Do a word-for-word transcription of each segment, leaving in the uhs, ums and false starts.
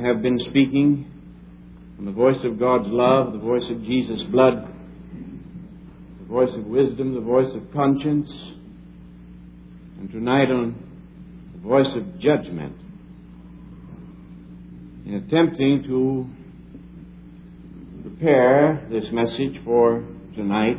have been speaking on the voice of God's love, the voice of Jesus' blood, the voice of wisdom, the voice of conscience, and tonight on the voice of judgment. In attempting to prepare this message for tonight,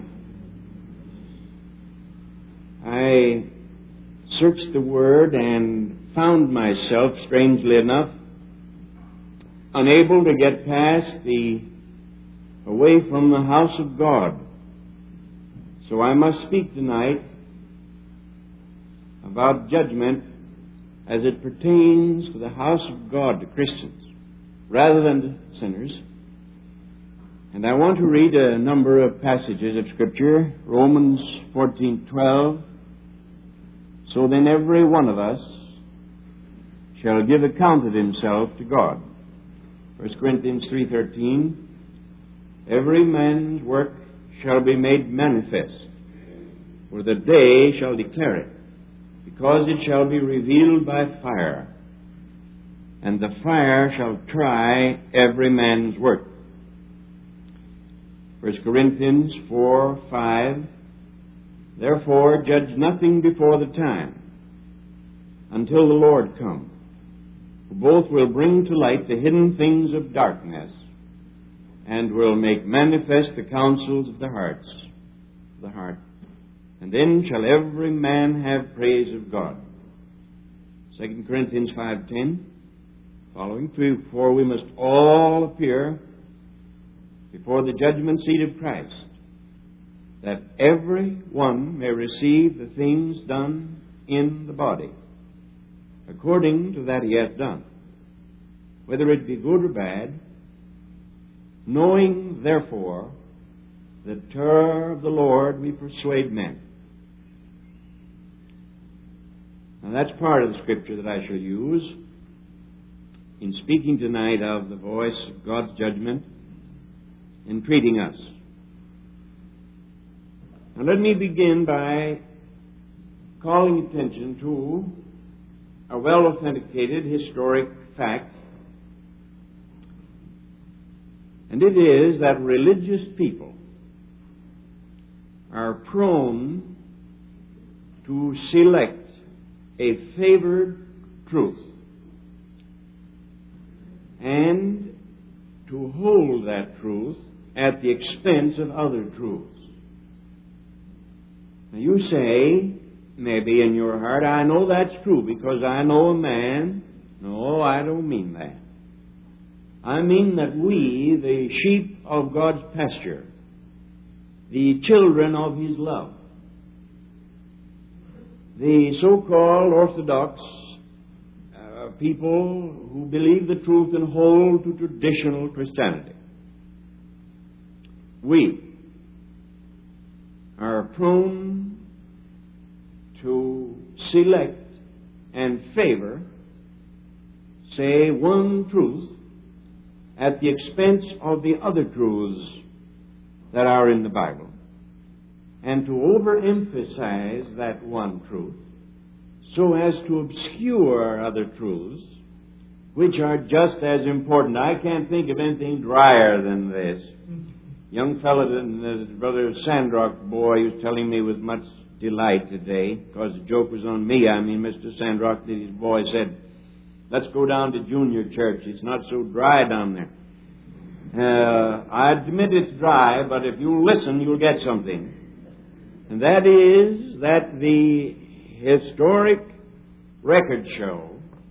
I searched the Word and found myself, strangely enough, unable to get past the away from the house of God. So I must speak tonight about judgment as it pertains to the house of God, to Christians, rather than to sinners. And I want to read a number of passages of Scripture. Romans fourteen twelve. So then every one of us shall give account of himself to God. First Corinthians three thirteen. Every man's work shall be made manifest, for the day shall declare it, because it shall be revealed by fire, and the fire shall try every man's work. First Corinthians four five. Therefore judge nothing before the time, until the Lord come, who both will bring to light the hidden things of darkness, and will make manifest the counsels of the hearts, the heart. And then shall every man have praise of God. Second Corinthians five ten. Following through, for we must all appear before the judgment seat of Christ, that every one may receive the things done in the body, according to that he hath done, whether it be good or bad, knowing therefore the terror of the Lord we persuade men. Now that's part of the Scripture that I shall use in speaking tonight of the voice of God's judgment in treating us. Now let me begin by calling attention to a well-authenticated historic fact, and it is that religious people are prone to select a favored truth and to hold that truth at the expense of other truths. Now you say, maybe in your heart, I know that's true because I know a man. No, I don't mean that. I mean that we, the sheep of God's pasture, the children of His love, the so-called Orthodox uh, people who believe the truth and hold to traditional Christianity, we are prone to select and favor, say, one truth at the expense of the other truths that are in the Bible, and to overemphasize that one truth so as to obscure other truths which are just as important. I can't think of anything drier than this. Young fellow, the brother Sandrock boy, was telling me with much delight today, because the joke was on me. I mean, Mister Sandrock, his boy, said, let's go down to junior church. It's not so dry down there. Uh, I admit it's dry, but if you listen, you'll get something. And that is that the historic records show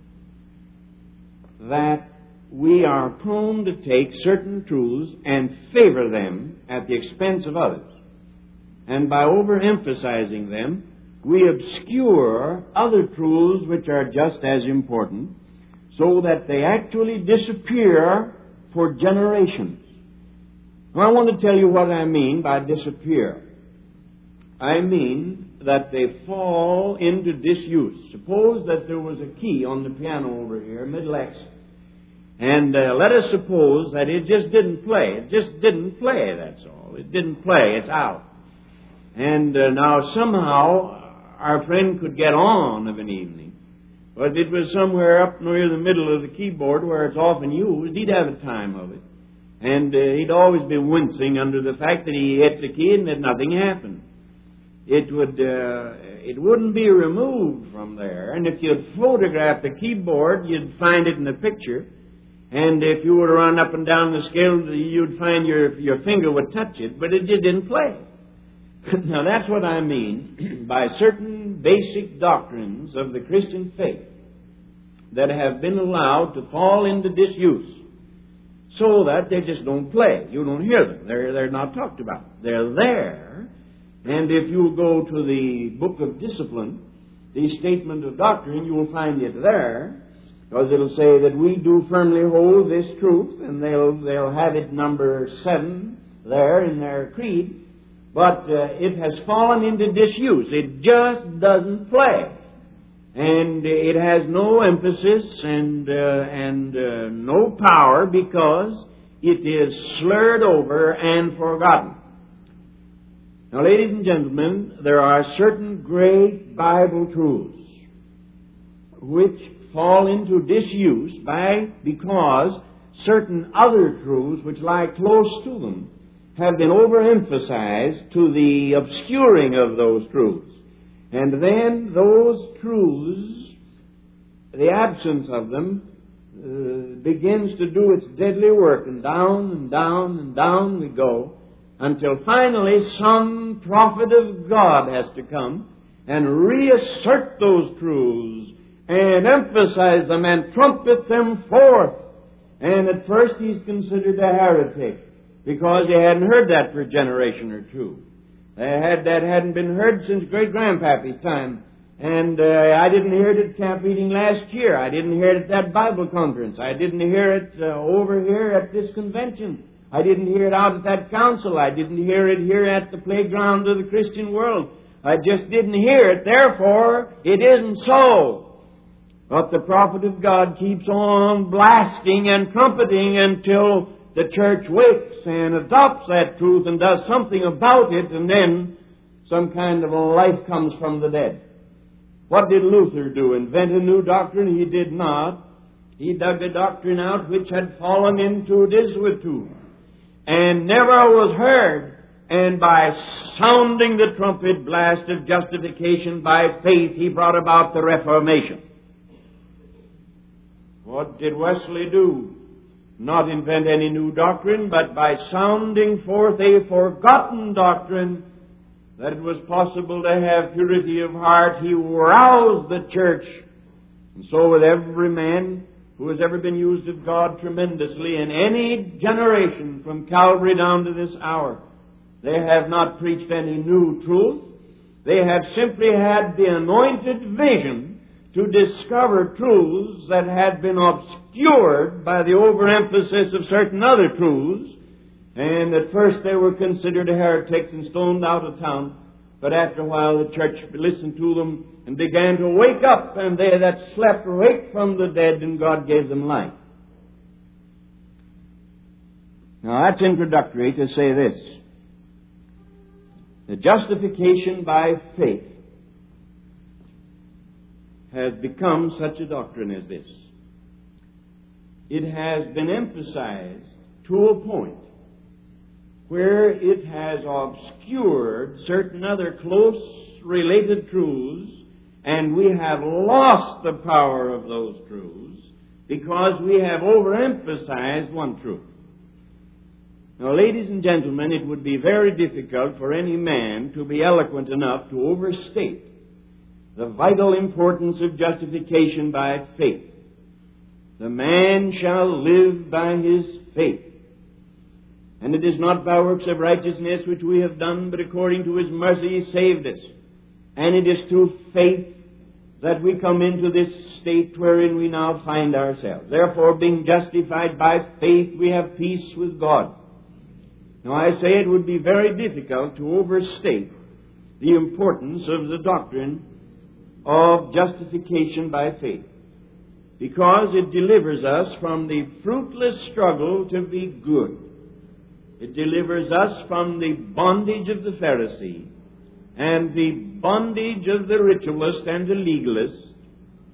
that we are prone to take certain truths and favor them at the expense of others. And by overemphasizing them, we obscure other truths which are just as important, so that they actually disappear for generations. Now, I want to tell you what I mean by disappear. I mean that they fall into disuse. Suppose that there was a key on the piano over here, middle X, and uh, let us suppose that it just didn't play. It just didn't play, that's all. It didn't play. It's out. And uh, now somehow our friend could get on of an evening But if it was somewhere up near the middle of the keyboard where it's often used, he'd have a time of it. And uh, he'd always be wincing under the fact that he hit the key and that nothing happened. It would, uh, it wouldn't be removed from there. And if you'd photograph the keyboard, you'd find it in the picture. And if you were to run up and down the scale, you'd find your, your finger would touch it, but it just didn't play. Now that's what I mean by certain basic doctrines of the Christian faith that have been allowed to fall into disuse so that they just don't play. You don't hear them. They're, they're not talked about. They're there. And if you go to the Book of Discipline, the Statement of Doctrine, you will find it there, because it'll say that we do firmly hold this truth, and they'll, they'll have it number seven there in their creed. But uh, it has fallen into disuse. It just doesn't play. And it has no emphasis and, uh, and uh, no power because it is slurred over and forgotten. Now, ladies and gentlemen, there are certain great Bible truths which fall into disuse by because certain other truths which lie close to them have been overemphasized to the obscuring of those truths. And then those truths, the absence of them, uh, begins to do its deadly work, and down and down and down we go, until finally some prophet of God has to come and reassert those truths and emphasize them and trumpet them forth. And at first he's considered a heretic, because he hadn't heard that for a generation or two. They had, that hadn't been heard since great-grandpappy's time. And uh, I didn't hear it at camp meeting last year. I didn't hear it at that Bible conference. I didn't hear it uh, over here at this convention. I didn't hear it out at that council. I didn't hear it here at the playground of the Christian world. I just didn't hear it. Therefore, it isn't so. But the prophet of God keeps on blasting and trumpeting until the church wakes and adopts that truth and does something about it, and then some kind of a life comes from the dead. What did Luther do? Invent a new doctrine? He did not. He dug a doctrine out which had fallen into desuetude and never was heard. And by sounding the trumpet blast of justification by faith, he brought about the Reformation. What did Wesley do? Not invent any new doctrine, but by sounding forth a forgotten doctrine, that it was possible to have purity of heart, he roused the church. And so with every man who has ever been used of God tremendously in any generation from Calvary down to this hour, they have not preached any new truth. They have simply had the anointed vision to discover truths that had been obscured by the overemphasis of certain other truths. And at first they were considered heretics and stoned out of town. But after a while the church listened to them and began to wake up, and they that slept waked from the dead, and God gave them life. Now that's introductory to say this. The justification by faith has become such a doctrine as this. It has been emphasized to a point where it has obscured certain other close related truths, and we have lost the power of those truths because we have overemphasized one truth. Now, ladies and gentlemen, it would be very difficult for any man to be eloquent enough to overstate the vital importance of justification by faith. The man shall live by his faith. And it is not by works of righteousness which we have done, but according to his mercy he saved us. And it is through faith that we come into this state wherein we now find ourselves. Therefore, being justified by faith, we have peace with God. Now, I say it would be very difficult to overstate the importance of the doctrine of justification by faith, because it delivers us from the fruitless struggle to be good. It delivers us from the bondage of the Pharisee and the bondage of the ritualist and the legalist,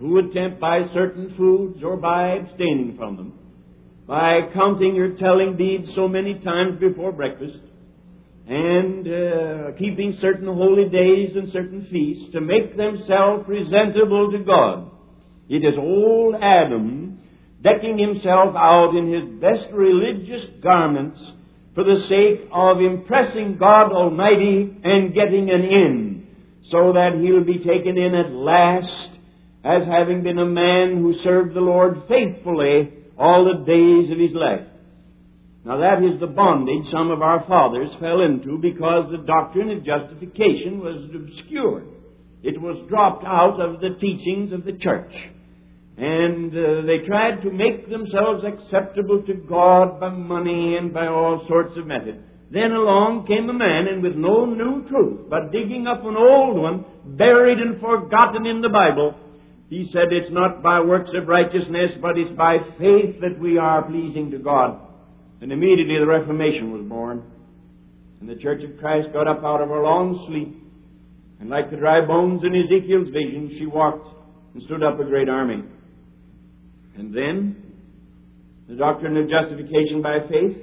who attempt by certain foods or by abstaining from them, by counting your telling beads so many times before breakfast, and uh, keeping certain holy days and certain feasts to make themselves presentable to God. It is old Adam decking himself out in his best religious garments for the sake of impressing God Almighty and getting an in, so that he'll be taken in at last as having been a man who served the Lord faithfully all the days of his life. Now that is the bondage some of our fathers fell into because the doctrine of justification was obscured. It was dropped out of the teachings of the church. And uh, they tried to make themselves acceptable to God by money and by all sorts of methods. Then along came a man, and with no new truth, but digging up an old one, buried and forgotten in the Bible, he said it's not by works of righteousness, but it's by faith that we are pleasing to God. And immediately the Reformation was born. And the Church of Christ got up out of her long sleep. And like the dry bones in Ezekiel's vision, she walked and stood up a great army. And then, the doctrine of justification by faith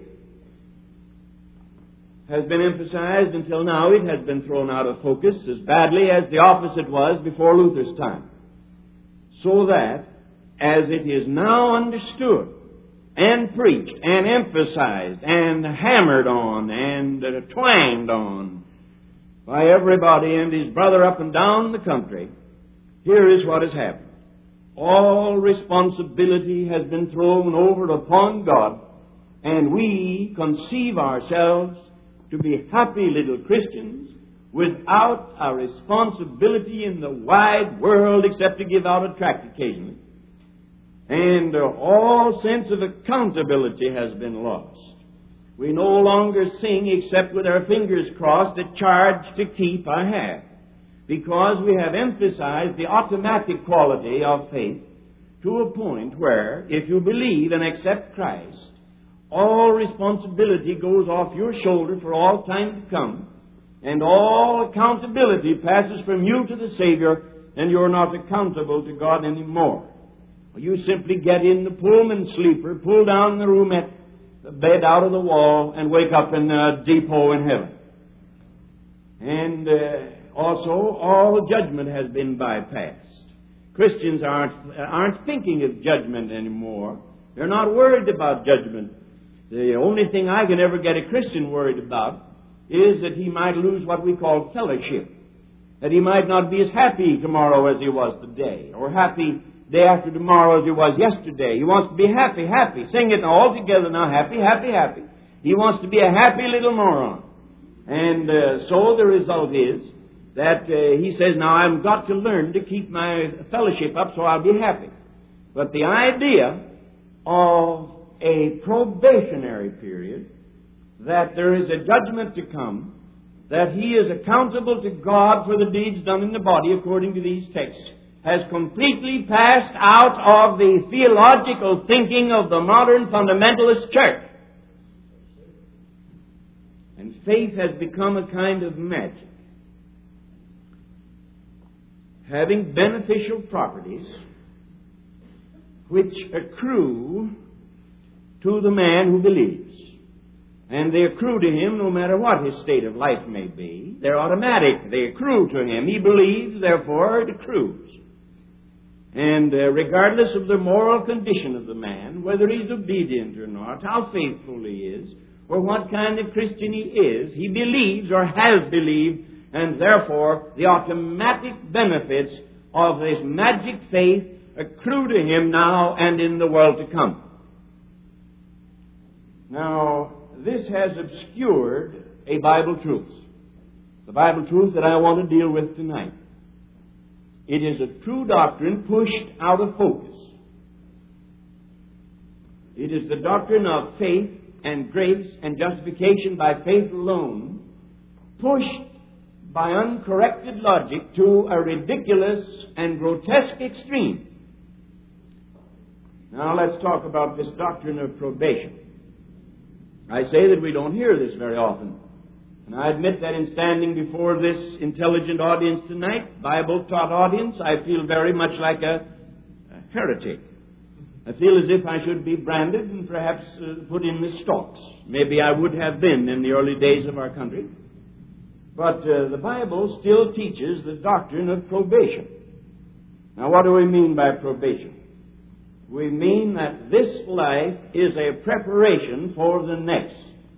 has been emphasized until now. It has been thrown out of focus as badly as the opposite was before Luther's time. So that, as it is now understood and preached and emphasized and hammered on and uh, twanged on by everybody and his brother up and down the country, here is what has happened. All responsibility has been thrown over upon God, and we conceive ourselves to be happy little Christians without a responsibility in the wide world except to give out a tract occasionally. And uh, all sense of accountability has been lost. We no longer sing except with our fingers crossed at charge to keep a half, because we have emphasized the automatic quality of faith to a point where, if you believe and accept Christ, all responsibility goes off your shoulder for all time to come, and all accountability passes from you to the Savior, and you're not accountable to God anymore. You simply get in the Pullman sleeper, pull down the roomette, the bed out of the wall, and wake up in a depot in heaven. And uh, also, all judgment has been bypassed. Christians aren't, aren't thinking of judgment anymore. They're not worried about judgment. The only thing I can ever get a Christian worried about is that he might lose what we call fellowship. That he might not be as happy tomorrow as he was today, or happy day after tomorrow as he was yesterday. He wants to be happy, happy. Sing it all together now. Happy, happy, happy. He wants to be a happy little moron. And uh, so the result is that uh, he says, now I've got to learn to keep my fellowship up so I'll be happy. But the idea of a probationary period, that there is a judgment to come, that he is accountable to God for the deeds done in the body according to these texts, has completely passed out of the theological thinking of the modern fundamentalist church. And faith has become a kind of magic, having beneficial properties which accrue to the man who believes. And they accrue to him no matter what his state of life may be. They're automatic. They accrue to him. He believes, therefore it accrues. And uh, regardless of the moral condition of the man, whether he's obedient or not, how faithful he is, or what kind of Christian he is, he believes or has believed, and therefore the automatic benefits of this magic faith accrue to him now and in the world to come. Now, this has obscured a Bible truth. The Bible truth that I want to deal with tonight. It is a true doctrine pushed out of focus. It is the doctrine of faith and grace and justification by faith alone, pushed by uncorrected logic to a ridiculous and grotesque extreme. Now let's talk about this doctrine of probation. I say that we don't hear this very often. And I admit that in standing before this intelligent audience tonight, Bible-taught audience, I feel very much like a heretic. I feel as if I should be branded and perhaps uh, put in the stocks. Maybe I would have been in the early days of our country. But uh, the Bible still teaches the doctrine of probation. Now, what do we mean by probation? We mean that this life is a preparation for the next.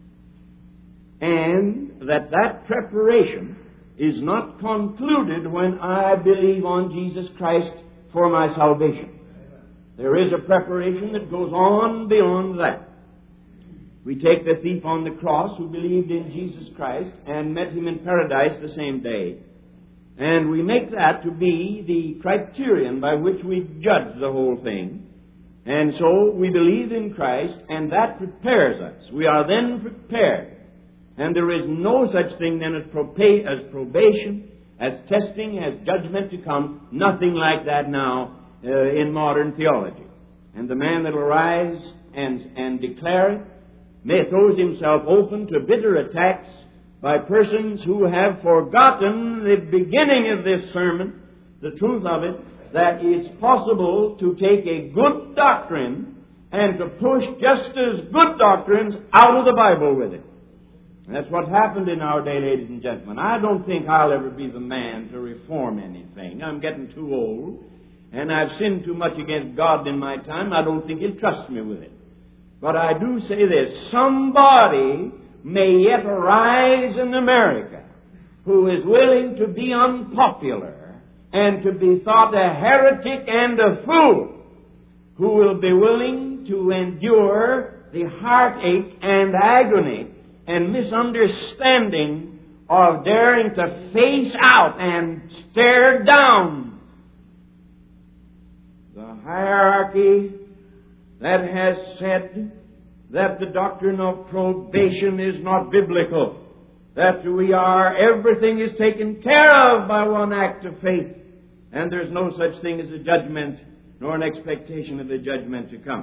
And that that preparation is not concluded when I believe on Jesus Christ for my salvation. There is a preparation that goes on beyond that. We take the thief on the cross who believed in Jesus Christ and met him in paradise the same day. And we make that to be the criterion by which we judge the whole thing. And so we believe in Christ, and that prepares us. We are then prepared. And there is no such thing then as probation, as testing, as judgment to come. Nothing like that now uh, in modern theology. And the man that will rise and, and declare it may throws himself open to bitter attacks by persons who have forgotten the beginning of this sermon, the truth of it, that it's possible to take a good doctrine and to push just as good doctrines out of the Bible with it. And that's what happened in our day, ladies and gentlemen. I don't think I'll ever be the man to reform anything. I'm getting too old, and I've sinned too much against God in my time. I don't think He'll trust me with it. But I do say this, somebody may yet arise in America who is willing to be unpopular and to be thought a heretic and a fool, who will be willing to endure the heartache and agony and misunderstanding of daring to face out and stare down the hierarchy that has said that the doctrine of probation is not biblical, that we are, everything is taken care of by one act of faith, and there's no such thing as a judgment, nor an expectation of the judgment to come.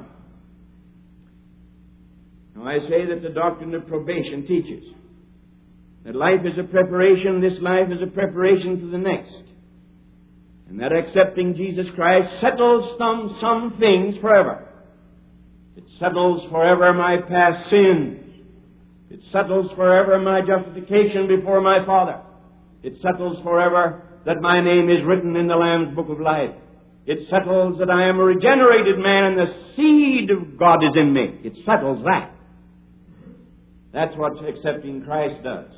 Now, I say that the doctrine of probation teaches that life is a preparation, this life is a preparation for the next, and that accepting Jesus Christ settles some, some things forever. It settles forever my past sins. It settles forever my justification before my Father. It settles forever that my name is written in the Lamb's Book of Life. It settles that I am a regenerated man and the seed of God is in me. It settles that. That's what accepting Christ does.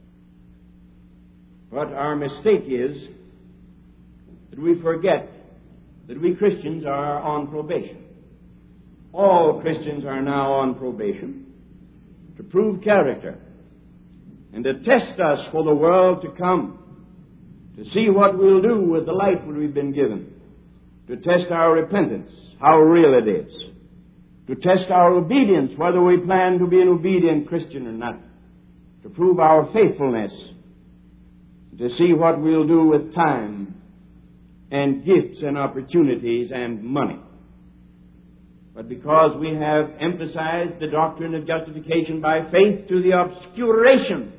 But our mistake is that we forget that we Christians are on probation. All Christians are now on probation to prove character and to test us for the world to come, to see what we'll do with the life that we've been given, to test our repentance, how real it is, to test our obedience, whether we plan to be an obedient Christian or not, to prove our faithfulness, to see what we'll do with time and gifts and opportunities and money. But because we have emphasized the doctrine of justification by faith to the obscuration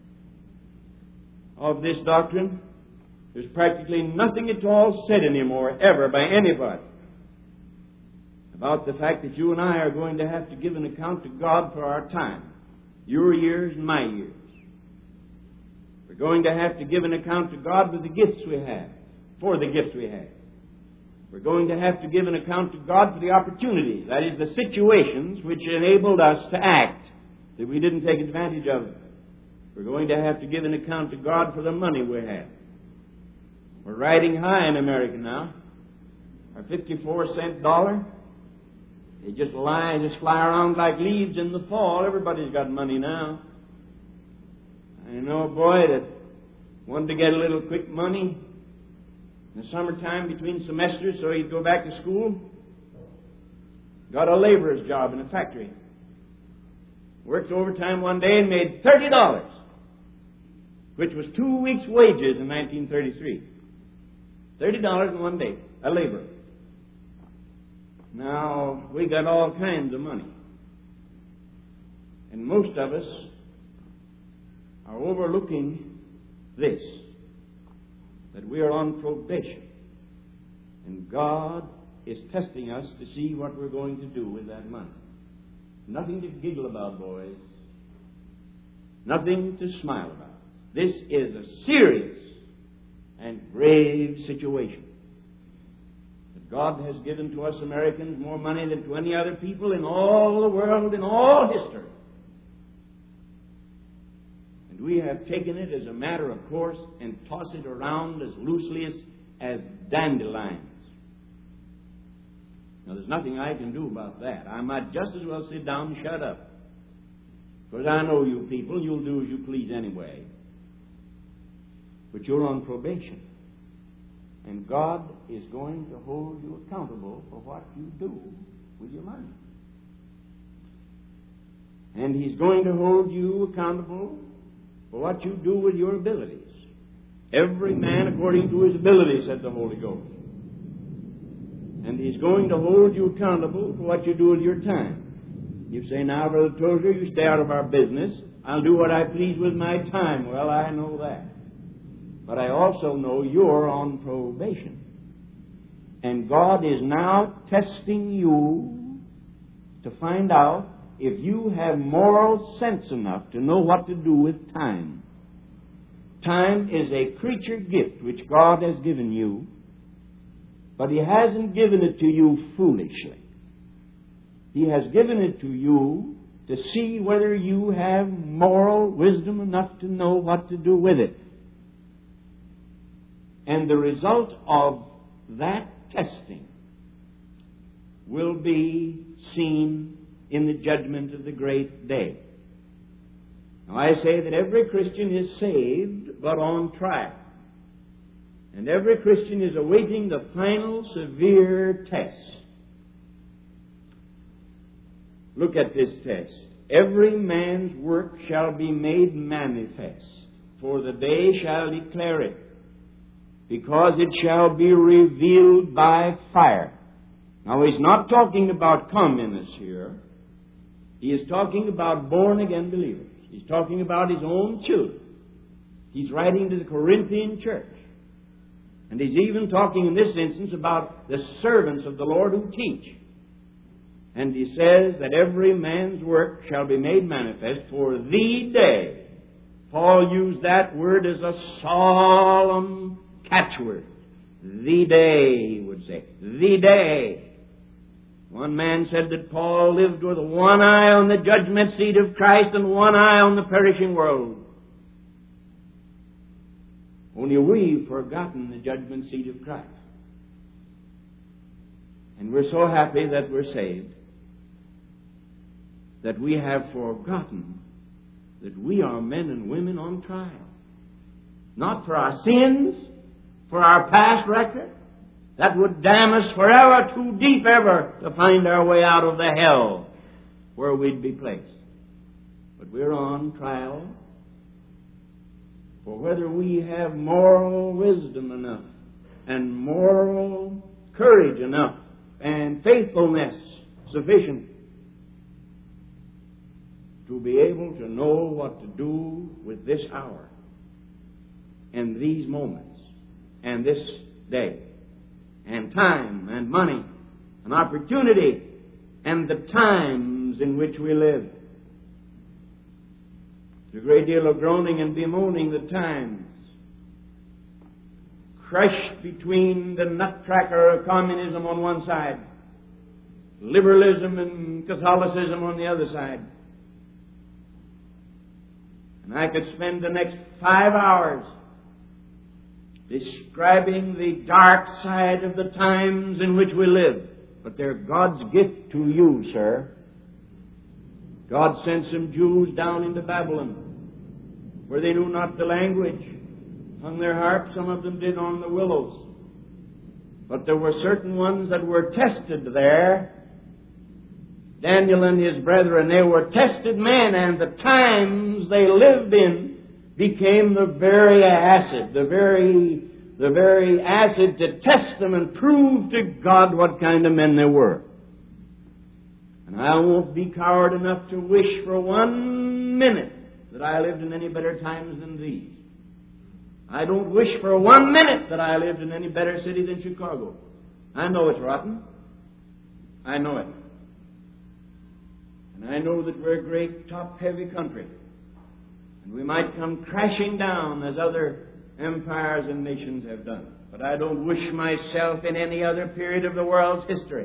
of this doctrine, there's practically nothing at all said anymore, ever, by anybody, about the fact that you and I are going to have to give an account to God for our time, your years and my years. We're going to have to give an account to God for the gifts we have, for the gifts we have. We're going to have to give an account to God for the opportunities, that is, the situations which enabled us to act that we didn't take advantage of. We're going to have to give an account to God for the money we have. We're riding high in America now. Our fifty-four cent dollar, they just lie, just fly around like leaves in the fall. Everybody's got money now. I know a boy that wanted to get a little quick money in the summertime between semesters so he'd go back to school. Got a laborer's job in a factory. Worked overtime one day and made thirty dollars, which was two weeks' wages in nineteen thirty-three. thirty dollars in one day, a laborer. Now, we got all kinds of money. And most of us are overlooking this, that we are on probation. And God is testing us to see what we're going to do with that money. Nothing to giggle about, boys. Nothing to smile about. This is a serious and grave situation. But God has given to us Americans more money than to any other people in all the world, in all history. And we have taken it as a matter of course and tossed it around as loosely as, as dandelions. Now, there's nothing I can do about that. I might just as well sit down and shut up. Because I know you people, you'll do as you please anyway. But you're on probation. And God is going to hold you accountable for what you do with your money. And He's going to hold you accountable for what you do with your abilities. Every man according to his ability, said the Holy Ghost. And He's going to hold you accountable for what you do with your time. You say, now, Brother Tozer, you stay out of our business. I'll do what I please with my time. Well, I know that. But I also know you're on probation. And God is now testing you to find out if you have moral sense enough to know what to do with time. Time is a creature gift which God has given you, but He hasn't given it to you foolishly. He has given it to you to see whether you have moral wisdom enough to know what to do with it. And the result of that testing will be seen in the judgment of the great day. Now, I say that every Christian is saved, but on trial. And every Christian is awaiting the final severe test. Look at this test. Every man's work shall be made manifest, for the day shall declare it, because it shall be revealed by fire. Now, He's not talking about communists here. He is talking about born-again believers. He's talking about His own children. He's writing to the Corinthian church. And He's even talking in this instance about the servants of the Lord who teach. And He says that every man's work shall be made manifest, for the day. Paul used that word as a solemn catchword. The day, he would say. The day. One man said that Paul lived with one eye on the judgment seat of Christ and one eye on the perishing world. Only we've forgotten the judgment seat of Christ. And we're so happy that we're saved that we have forgotten that we are men and women on trial. Not for our sins, for our past record. That would damn us forever, too deep ever, to find our way out of the hell where we'd be placed. But we're on trial for whether we have moral wisdom enough and moral courage enough and faithfulness sufficient to be able to know what to do with this hour and these moments and this day and time and money and opportunity and the times in which we live. There's a great deal of groaning and bemoaning the times, crushed between the nutcracker of communism on one side, liberalism and Catholicism on the other side. And I could spend the next five hours describing the dark side of the times in which we live. But they're God's gift to you, sir. God sent some Jews down into Babylon, where they knew not the language, hung their harps, some of them did, on the willows. But there were certain ones that were tested there. Daniel and his brethren, they were tested men, and the times they lived in became the very acid, the very, the very acid to test them and prove to God what kind of men they were. And I won't be coward enough to wish for one minute that I lived in any better times than these. I don't wish for one minute that I lived in any better city than Chicago. I know it's rotten. I know it. And I know that we're a great, top-heavy country. And we might come crashing down as other empires and nations have done. But I don't wish myself in any other period of the world's history.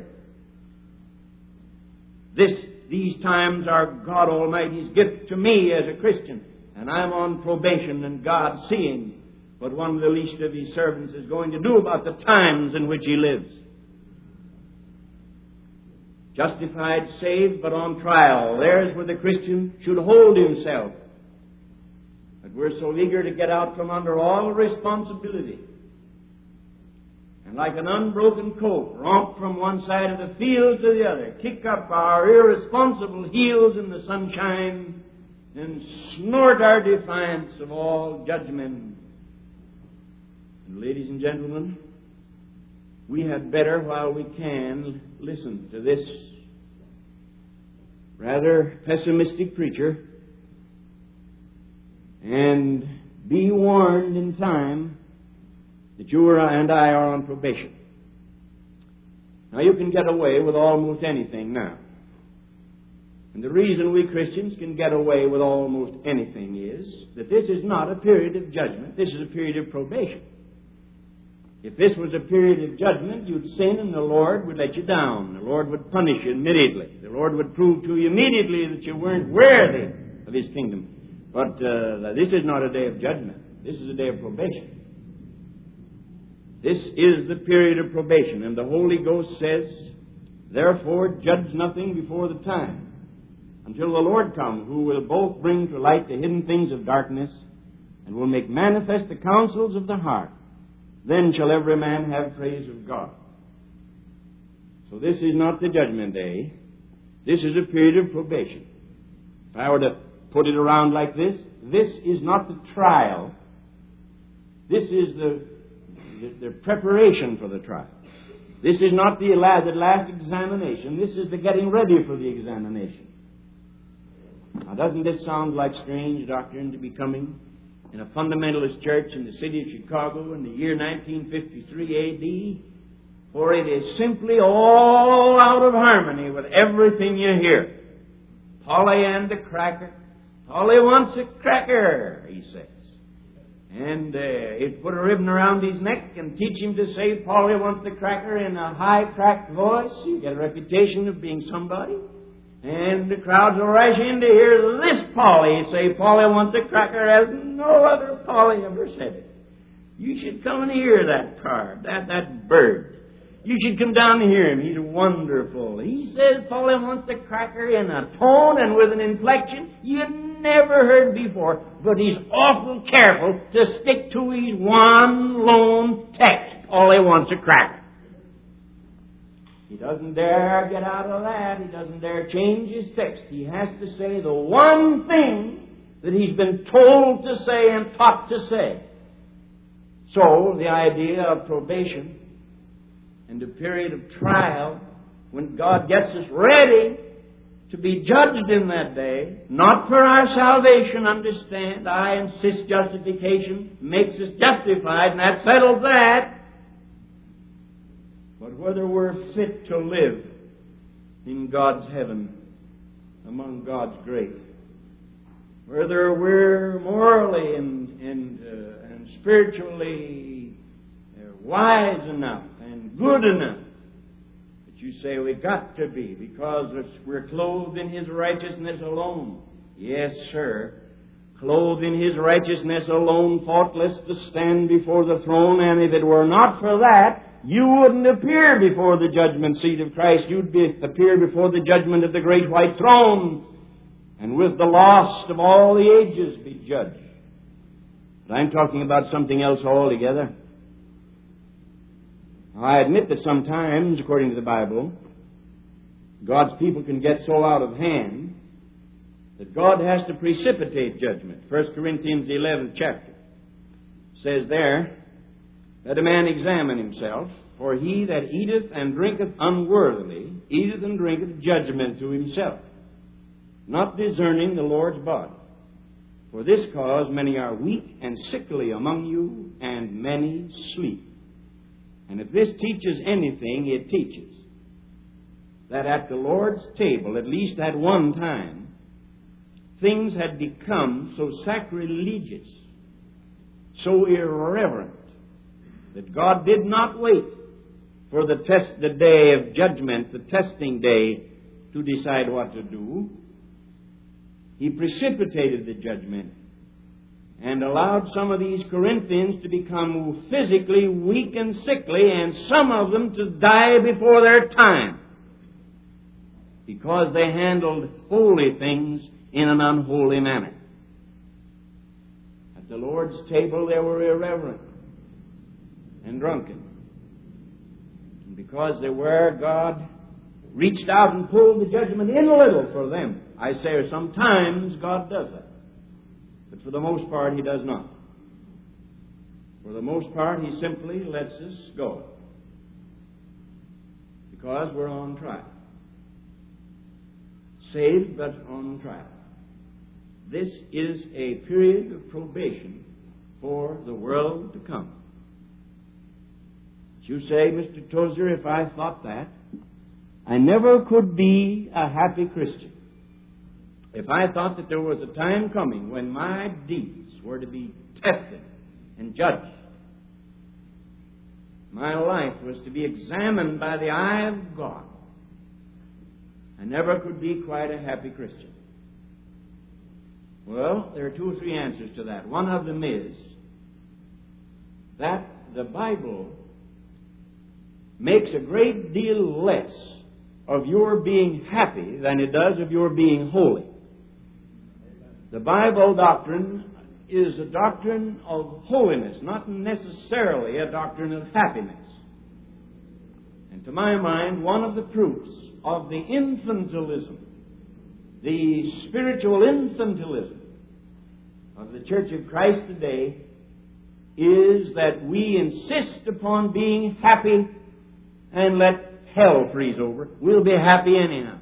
This, these times are God Almighty's gift to me as a Christian. And I'm on probation, and God's seeing what one of the least of His servants is going to do about the times in which He lives. Justified, saved, but on trial. There's where the Christian should hold himself. But we're so eager to get out from under all responsibility. And like an unbroken colt, romp from one side of the field to the other, kick up our irresponsible heels in the sunshine, and snort our defiance of all judgment. And ladies and gentlemen, we had better, while we can, listen to this rather pessimistic preacher and be warned in time that you and I are on probation. Now, you can get away with almost anything now. And the reason we Christians can get away with almost anything is that this is not a period of judgment. This is a period of probation. If this was a period of judgment, you'd sin and the Lord would let you down. The Lord would punish you immediately. The Lord would prove to you immediately that you weren't worthy of His kingdom. But uh, this is not a day of judgment. This is a day of probation. This is the period of probation. And the Holy Ghost says, therefore, judge nothing before the time, until the Lord come, who will both bring to light the hidden things of darkness, and will make manifest the counsels of the heart. Then shall every man have praise of God. So this is not the judgment day. This is a period of probation. If I were to put it around like this, this is not the trial. This is the, the, the preparation for the trial. This is not the last, the last examination. This is the getting ready for the examination. Now, doesn't this sound like strange doctrine to be coming in a fundamentalist church in the city of Chicago in the year nineteen fifty-three A D? For it is simply all out of harmony with everything you hear. Polly and the cracker. Polly wants a cracker, he says. And uh, he'd put a ribbon around his neck and teach him to say Polly wants the cracker in a high, cracked voice. You get a reputation of being somebody. And the crowds will rush in to hear this Polly say, Polly wants a cracker as no other Polly ever said it. You should come and hear that card, that, that bird. You should come down and hear him. He's wonderful. He says Polly wants a cracker in a tone and with an inflection you never heard before. But he's awful careful to stick to his one lone text. Polly wants a cracker. He doesn't dare get out of that. He doesn't dare change his text. He has to say the one thing that he's been told to say and taught to say. So, the idea of probation and the period of trial, when God gets us ready to be judged in that day, not for our salvation, understand. I insist justification makes us justified, and that settles that. But whether we're fit to live in God's heaven, among God's great, whether we're morally and and, uh, and spiritually uh, wise enough and good enough that you say we got to be because we're clothed in His righteousness alone. Yes, sir. Clothed in His righteousness alone, faultless to stand before the throne, and if it were not for that, you wouldn't appear before the judgment seat of Christ. You'd be, appear before the judgment of the great white throne, and with the lost of all the ages be judged. But I'm talking about something else altogether. I admit that sometimes, according to the Bible, God's people can get so out of hand that God has to precipitate judgment. First Corinthians, the eleventh chapter, says there, let a man examine himself, for he that eateth and drinketh unworthily eateth and drinketh judgment to himself, not discerning the Lord's body. For this cause many are weak and sickly among you, and many sleep. And if this teaches anything, it teaches that at the Lord's table, at least at one time, things had become so sacrilegious, so irreverent, that God did not wait for the test, the day of judgment, the testing day, to decide what to do. He precipitated the judgment and allowed some of these Corinthians to become physically weak and sickly, and some of them to die before their time, because they handled holy things in an unholy manner. At the Lord's table they were irreverent and drunken. And because they were, God reached out and pulled the judgment in a little for them. I say sometimes God does that, but for the most part He does not. For the most part He simply lets us go, because we're on trial. Saved but on trial. This is a period of probation for the world to come. You say, Mister Tozer, if I thought that, I never could be a happy Christian. If I thought that there was a time coming when my deeds were to be tested and judged, my life was to be examined by the eye of God, I never could be quite a happy Christian. Well, there are two or three answers to that. One of them is that the Bible makes a great deal less of your being happy than it does of your being holy. The Bible doctrine is a doctrine of holiness, not necessarily a doctrine of happiness. And to my mind, one of the proofs of the infantilism, the spiritual infantilism of the Church of Christ today, is that we insist upon being happy and let hell freeze over. We'll be happy anyhow.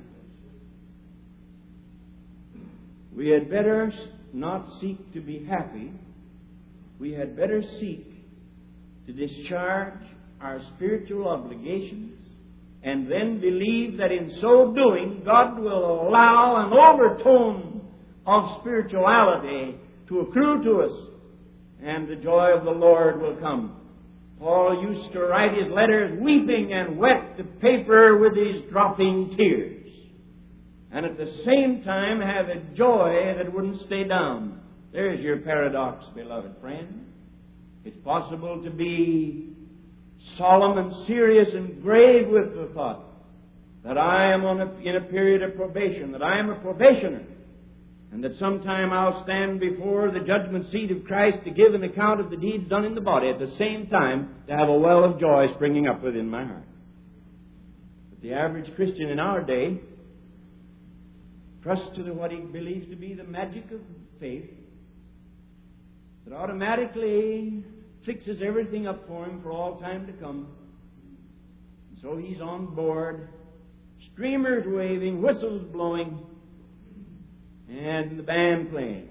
We had better not seek to be happy. We had better seek to discharge our spiritual obligations, and then believe that in so doing, God will allow an overtone of spirituality to accrue to us, and the joy of the Lord will come. Paul used to write his letters weeping and wet the paper with his dropping tears, and at the same time have a joy that wouldn't stay down. There's your paradox, beloved friend. It's possible to be solemn and serious and grave with the thought that I am on a, in a period of probation, that I am a probationer, and that sometime I'll stand before the judgment seat of Christ to give an account of the deeds done in the body, at the same time to have a well of joy springing up within my heart. But the average Christian in our day trusts to what he believes to be the magic of faith that automatically fixes everything up for him for all time to come. And so he's on board, streamers waving, whistles blowing, and the band playing.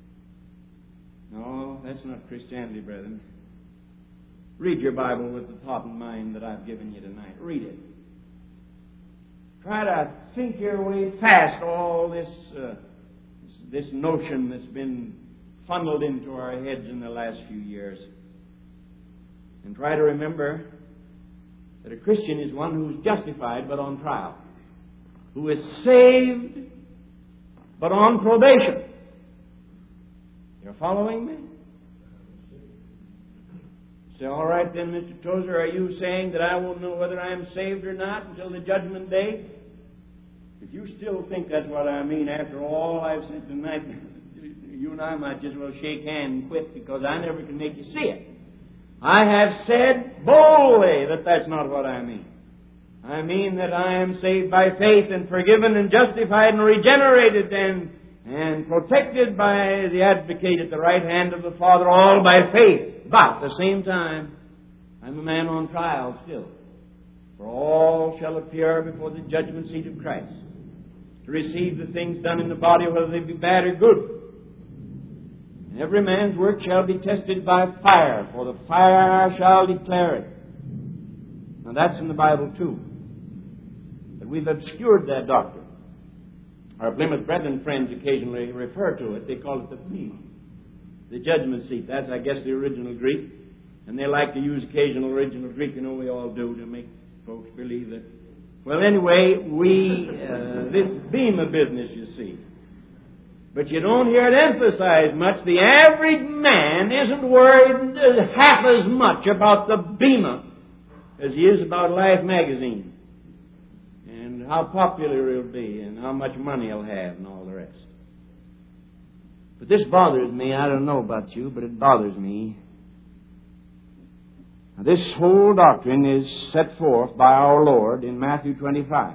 No, that's not Christianity, brethren. Read your Bible with the thought in mind that I've given you tonight. Read it. Try to think your way past all this, uh, this, this notion that's been funneled into our heads in the last few years. And try to remember that a Christian is one who is justified but on trial, who is saved but on probation. You're following me? Say, all right then, Mister Tozer, are you saying that I won't know whether I am saved or not until the judgment day? If you still think that's what I mean after all I've said tonight, you and I might just well shake hands and quit, because I never can make you see it. I have said boldly that that's not what I mean. I mean that I am saved by faith and forgiven and justified and regenerated and, and protected by the advocate at the right hand of the Father, all by faith. But at the same time, I'm a man on trial still. For all shall appear before the judgment seat of Christ to receive the things done in the body, whether they be bad or good. Every man's work shall be tested by fire, for the fire shall declare it. Now that's in the Bible too. But we've obscured that doctrine. Our Plymouth Brethren friends occasionally refer to it. They call it the bema, the judgment seat. That's, I guess, the original Greek. And they like to use occasional original Greek, you know we all do, to make folks believe that. Well, anyway, we, uh, this bema business, you see. But you don't hear it emphasized much. The average man isn't worried half as much about the bema as he is about Life magazine, and how popular he'll be, and how much money he'll have, and all the rest. But this bothers me. I don't know about you, but it bothers me. Now, this whole doctrine is set forth by our Lord in Matthew twenty-five.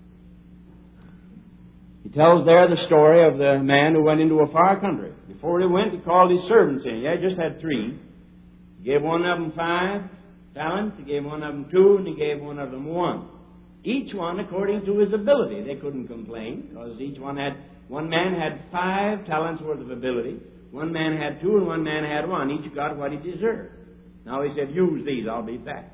He tells there the story of the man who went into a far country. Before he went, he called his servants in. Yeah, he just had three. He gave one of them five talents, he gave one of them two, and he gave one of them one. Each one according to his ability. They couldn't complain, because each one had, one man had five talents worth of ability, one man had two, and one man had one. Each got what he deserved. Now he said, use these, I'll be back.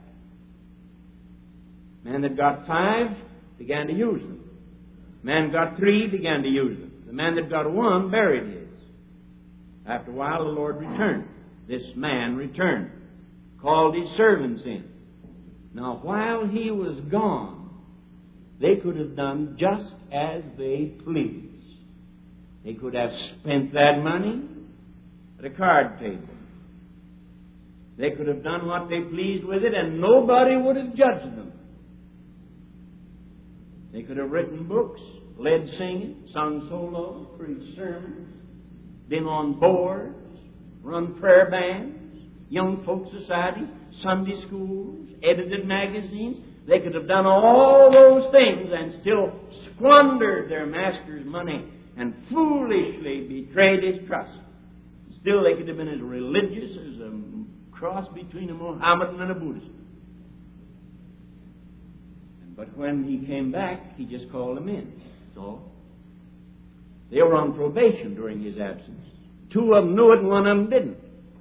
Man that got five began to use them. Man got three, began to use them. The man that got one buried his. After a while, the Lord returned. This man returned, called his servants in. Now, while he was gone, they could have done just as they pleased. They could have spent that money at a card table. They could have done what they pleased with it, and nobody would have judged them. They could have written books, led singing, sung solos, preached sermons, been on boards, run prayer bands, young folk societies, Sunday schools, edited magazines. They could have done all those things and still squandered their master's money and foolishly betrayed his trust. Still, they could have been as religious as a cross between a Mohammedan and a Buddhist. But when he came back, he just called them in. So they were on probation during his absence. Two of them knew it and one of them didn't.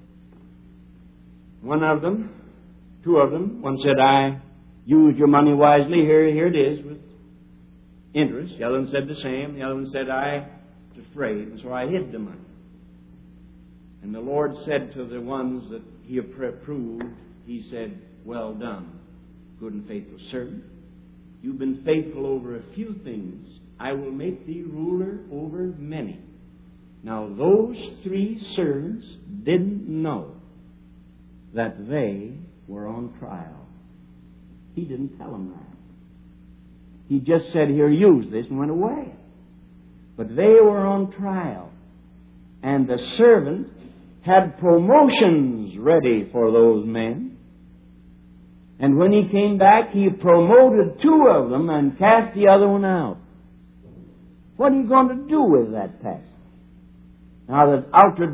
One of them, two of them, one said, I used your money wisely. Here, here it is with interest. The other one said the same. The other one said, I was afraid, and so I hid the money. And the Lord said to the ones that he approved, he said, well done, good and faithful servant. You've been faithful over a few things. I will make thee ruler over many. Now, those three servants didn't know that they were on trial. He didn't tell them that. He just said, here, use this, and went away. But they were on trial. And the servant had promotions ready for those men. And when he came back, he promoted two of them and cast the other one out. What are you going to do with that passage? Now, the outer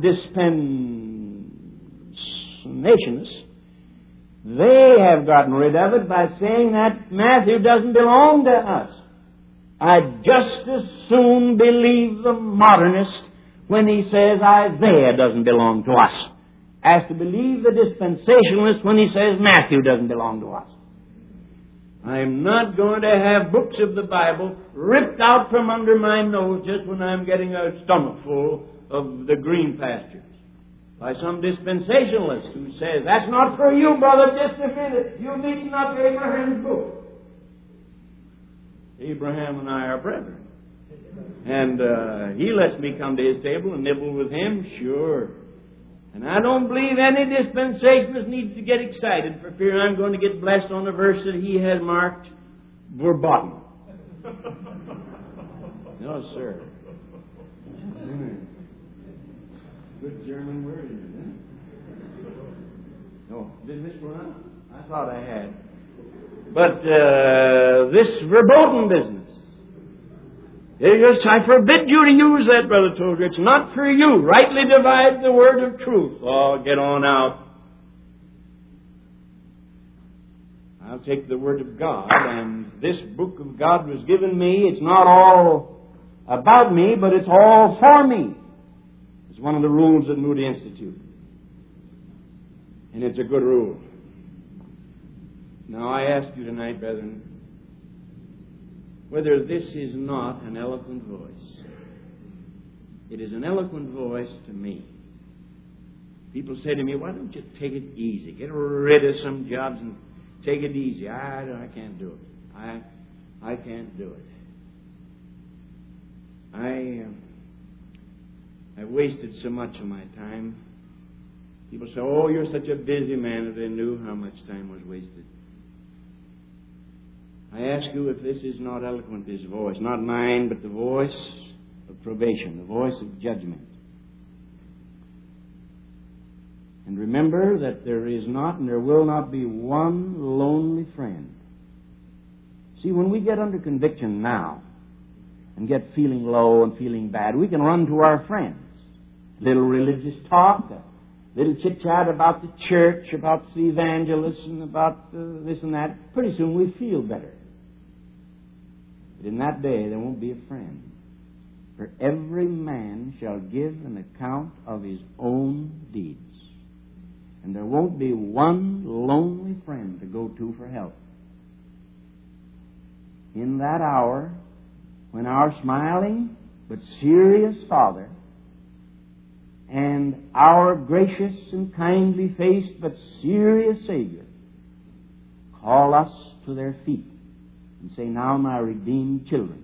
dispensationalists, they have gotten rid of it by saying that Matthew doesn't belong to us. I'd just as soon believe the modernist when he says Isaiah doesn't belong to us as to believe the dispensationalist when he says Matthew doesn't belong to us. I'm not going to have books of the Bible ripped out from under my nose just when I'm getting a stomach full of the green pastures by some dispensationalist who says, that's not for you, brother, just a minute. You've eaten up Abraham's book. Abraham and I are brethren. And uh, he lets me come to his table and nibble with him, sure. And I don't believe any dispensationalist needs to get excited for fear I'm going to get blessed on a verse that he has marked verbatim. No, sir. Good German word, isn't it? No, did this one out? I thought I had. But uh, this verboten business, I forbid you to use that, Brother Tozer. It's not for you. Rightly divide the word of truth. Oh, get on out. I'll take the word of God, and this book of God was given me. It's not all about me, but it's all for me. It's one of the rules at Moody Institute. And it's a good rule. Now I ask you tonight, brethren, whether this is not an eloquent voice. It is an eloquent voice to me. People say to me, why don't you take it easy? Get rid of some jobs and take it easy. I, I can't do it. I, I can't do it. I, uh, I've wasted so much of my time. People say, oh, you're such a busy man, if they knew how much time was wasted. I ask you if this is not eloquent, this voice, not mine, but the voice of probation, the voice of judgment. And remember that there is not and there will not be one lonely friend. See, when we get under conviction now and get feeling low and feeling bad, we can run to our friends. Little religious talk, a little chit-chat about the church, about the evangelists, and about uh, this and that. Pretty soon we feel better. But in that day there won't be a friend. For every man shall give an account of his own deeds. And there won't be one lonely friend to go to for help. In that hour, when our smiling but serious Father and our gracious and kindly faced but serious Savior call us to their feet and say, now my redeemed children,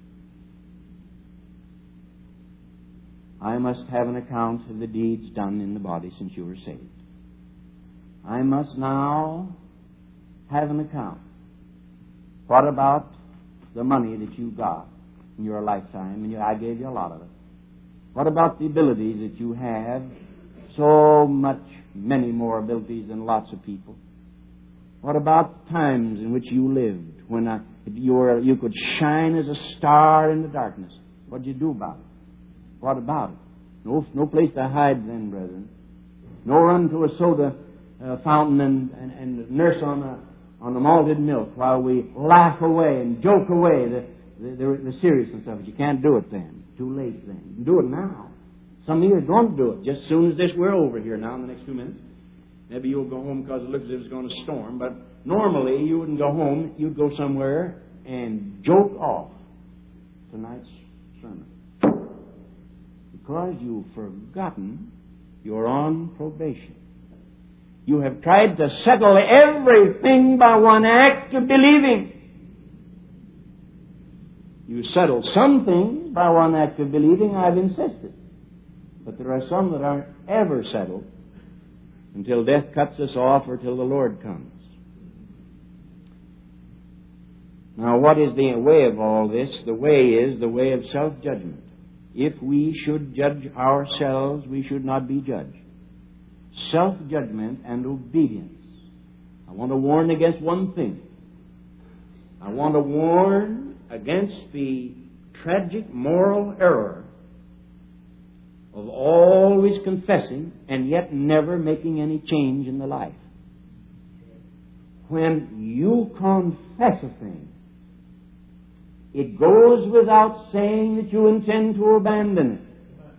I must have an account of the deeds done in the body since you were saved. I must now have an account. What about the money that you got in your lifetime? And you, I gave you a lot of it. What about the abilities that you have? So much, many more abilities than lots of people. What about the times in which you lived when uh, you, were, you could shine as a star in the darkness? What did you do about it? What about it? No, no place to hide then, brethren. No run to a soda uh, fountain and, and, and nurse on a, on the malted milk while we laugh away and joke away the, the, the, the seriousness of it. You can't do it then. Too late then. You can do it now. Some of you are going to do it just as soon as this we're over here now in the next few minutes. Maybe you'll go home because it looks as if it's going to storm. But normally you wouldn't go home. You'd go somewhere and joke off tonight's sermon. Because you've forgotten you're on probation. You have tried to settle everything by one act of believing. You settle some things by one act of believing, I've insisted. But there are some that aren't ever settled until death cuts us off or till the Lord comes. Now, what is the way of all this? The way is the way of self-judgment. If we should judge ourselves, we should not be judged. Self-judgment and obedience. I want to warn against one thing. I want to warn against the tragic moral error of always confessing and yet never making any change in the life. When you confess a thing, it goes without saying that you intend to abandon it.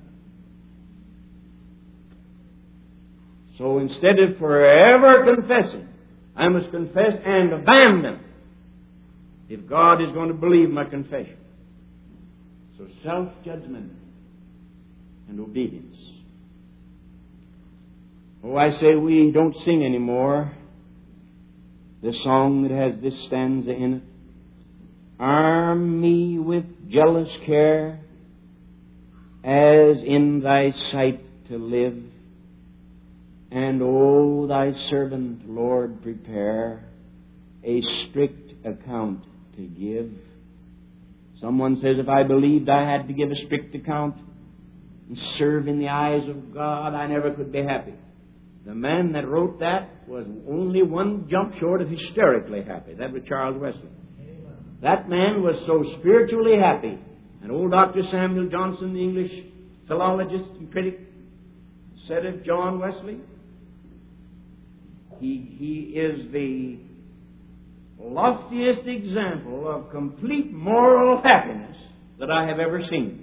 So instead of forever confessing, I must confess and abandon if God is going to believe my confession. So self-judgment and obedience. Oh, I say we don't sing anymore the song that has this stanza in it. Arm me with jealous care, as in thy sight to live, and O thy servant, Lord, prepare a strict account to give. Someone says, if I believed I had to give a strict account and serve in the eyes of God, I never could be happy. The man that wrote that was only one jump short of hysterically happy. That was Charles Wesley. That man was so spiritually happy. And old Doctor Samuel Johnson, the English philologist and critic, said of John Wesley, he, he is the loftiest example of complete moral happiness that I have ever seen.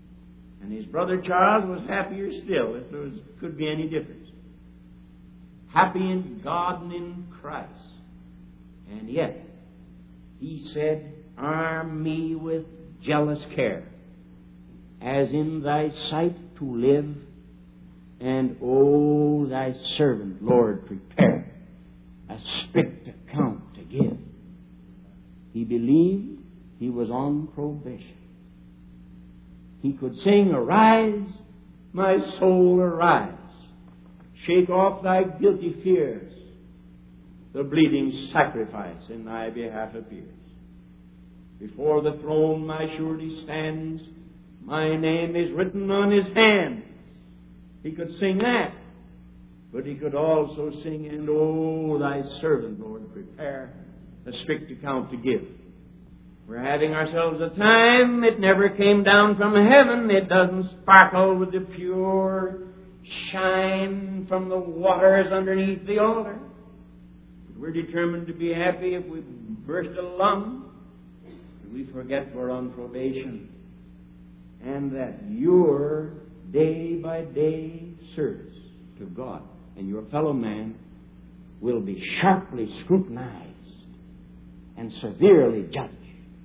And his brother Charles was happier still, if there was, could be any difference. happy in God and in Christ. And yet, he said, arm me with jealous care, as in thy sight to live, and O thy servant, Lord, prepare a strict account to give. He believed he was on probation. He could sing, arise, my soul, arise. Shake off thy guilty fears. The bleeding sacrifice in thy behalf appears. Before the throne my surety stands. My name is written on his hands. He could sing that. But he could also sing, and oh, thy servant, Lord, prepare a strict account to give. We're having ourselves a time. It never came down from heaven. It doesn't sparkle with the pure shine from the waters underneath the altar. But we're determined to be happy if we burst a lung. We forget we're on probation. And that your day-by-day service to God and your fellow man will be sharply scrutinized and severely judged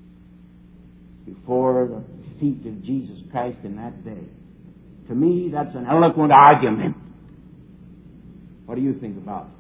before the feet of Jesus Christ in that day. To me, that's an eloquent argument. What do you think about it?